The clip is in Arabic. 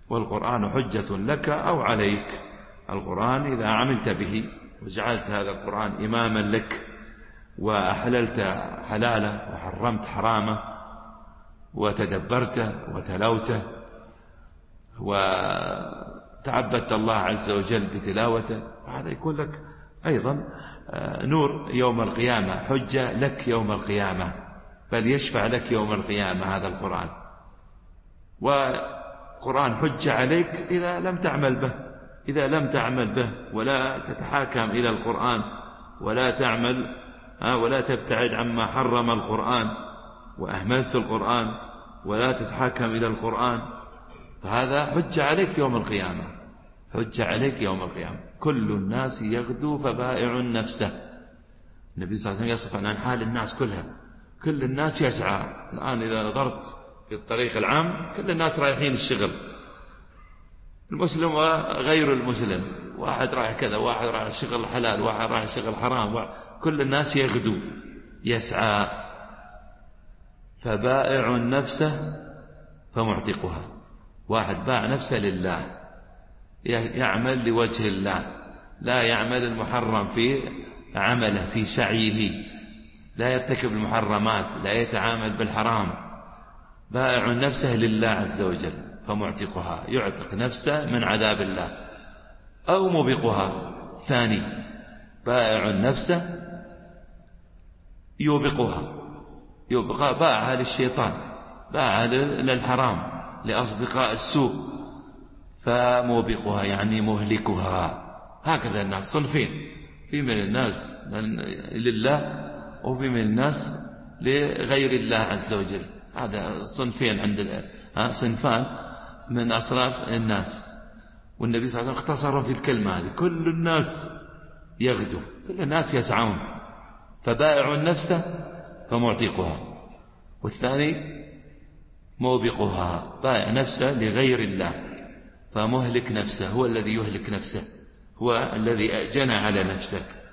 والقرآن حجة لك أو عليك. القرآن إذا عملت به وجعلت هذا القرآن إماما لك وأحللت حلاله وحرمت حرامه وتدبرته وتلوته وتعبدت الله عز وجل بتلاوته، هذا يكون لك أيضا نور يوم القيامة، حجة لك يوم القيامة، بل يشفع لك يوم القيامة هذا القرآن. وقرآن حجة عليك إذا لم تعمل به، إذا لم تعمل به ولا تتحاكم إلى القرآن ولا تعمل ولا تبتعد عما حرم القرآن وأهملت القرآن ولا تتحاكم إلى القرآن، فهذا حجة عليك يوم القيامة، حجة عليك يوم القيامة. كل الناس يغدو فبائع نفسه. النبي صلى الله عليه وسلم يصف عن حال الناس كلها، كل الناس يسعى. الآن إذا نظرت في الطريق العام كل الناس رايحين الشغل، المسلم وغير المسلم، واحد رايح كذا، واحد رايح شغل حلال، واحد رايح شغل حرام، كل الناس يغدو يسعى. فبائع نفسه فمعتقها، واحد باع نفسه لله، يعمل لوجه الله، لا يعمل المحرم في عمله في سعيه، لا يرتكب المحرمات، لا يتعامل بالحرام، بائع نفسه لله عز وجل فمعتقها، يعتق نفسه من عذاب الله. أو موبقها، ثاني بائع نفسه يوبقها، باعها للشيطان، باعها للحرام، لأصدقاء السوء، فموبقها يعني مهلكها. هكذا الناس صنفين، في من الناس من لله وفي من الناس لغير الله عز وجل. هذا صنفين عند صنفان من أصناف الناس، والنبي صلى الله عليه وسلم اختصر في الكلمة هذه، كل الناس يغدو، كل الناس يسعون. فبائع النفس فمعتقها، والثاني موبقها، بائع نفسه لغير الله فمهلك نفسه، هو الذي يهلك نفسه، هو الذي جنى على نفسه.